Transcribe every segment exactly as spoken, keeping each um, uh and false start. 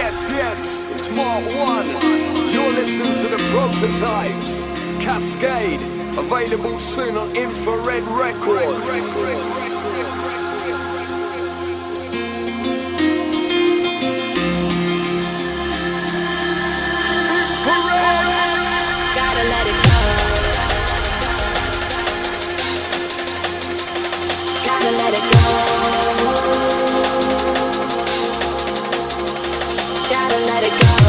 Yes, yes, it's Mark One. You're listening to the Prototypes. Cascade, available soon on Infrared Records. Gotta let it go. Gotta let it go. Gotta let it go.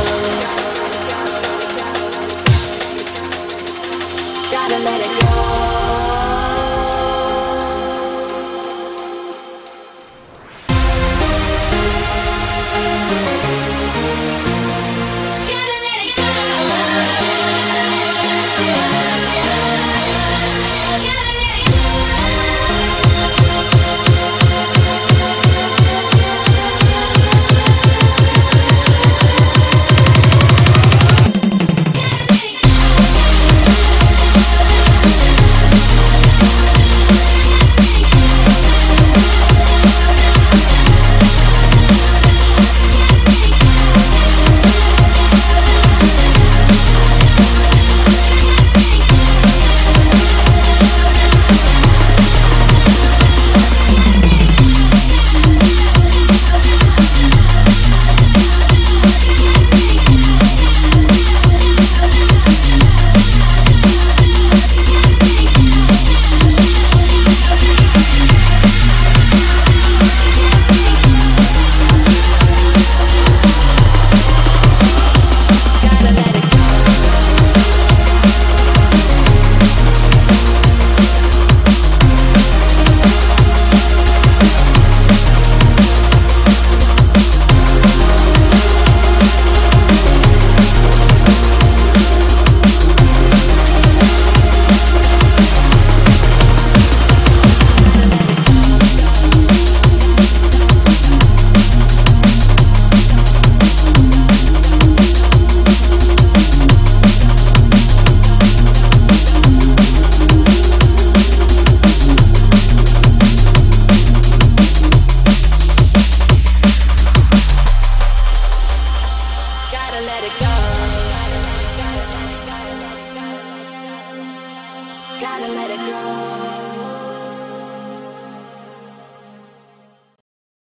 Gotta let it go. Gotta let